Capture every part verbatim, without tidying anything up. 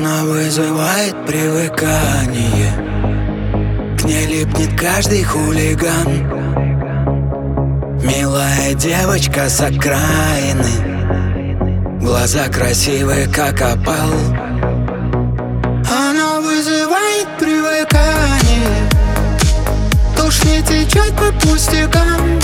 Она вызывает привыкание, к ней липнет каждый хулиган. Милая девочка с окраины, глаза красивые, как опал. Она вызывает привыкание, тушь не течет по пустякам.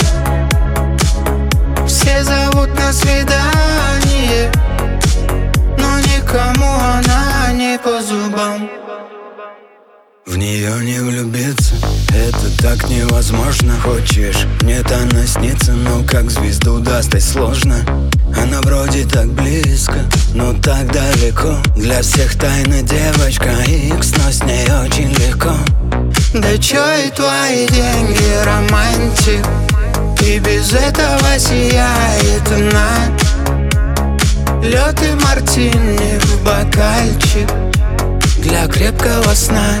Все зовут на свидание, но никому она не по зубам. В нее не влюбиться, это так невозможно. Хочешь, нет, она снится, но как звезду достать сложно. Она вроде так близко, но так далеко. Для всех тайна девочка икс, но с ней очень легко. Да чё и твои деньги, романтик, и без этого сияет она. Лёд и мартини в бокальчик для крепкого сна.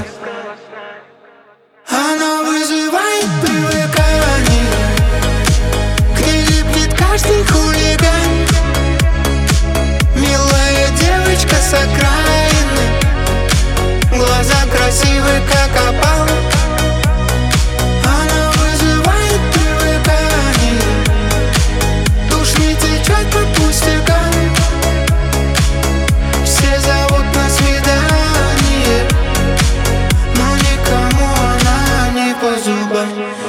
Она вызывает привыкание, к ней липнет каждый хулиган. Милая девочка с окраины, глаза красивые, как опал. Она вызывает привыкание, тушь не течет по пустякам. Все зовут на свидание, но никому она не по зубам.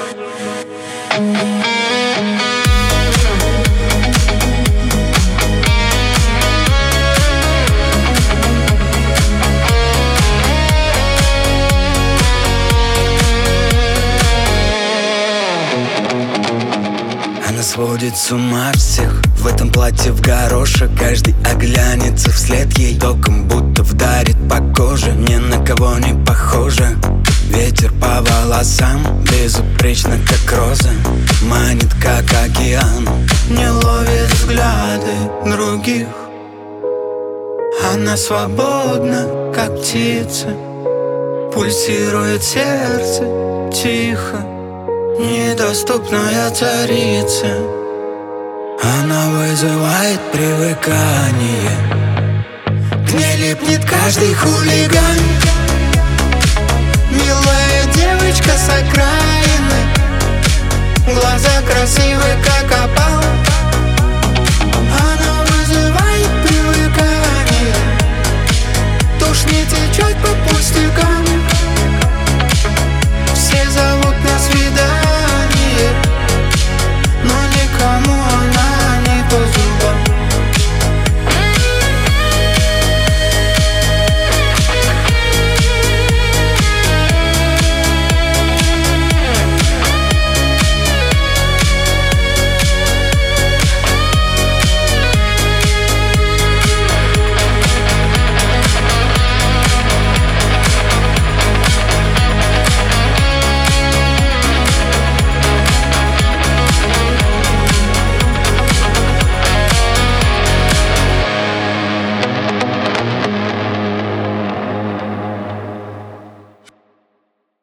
Она сводит с ума всех в этом платье в горошек. Каждый оглянется вслед ей, током будто вдарит по коже. Ни на кого не похожа. Ветер по волосам, безупречно, как роза. Манит, как океан, не ловит взгляды других. Она свободна, как птица, пульсирует сердце тихо, недоступная царица. Она вызывает привыкание, к ней липнет каждый хулиган. Милая девочка с окраины, глаза красивые, как опал.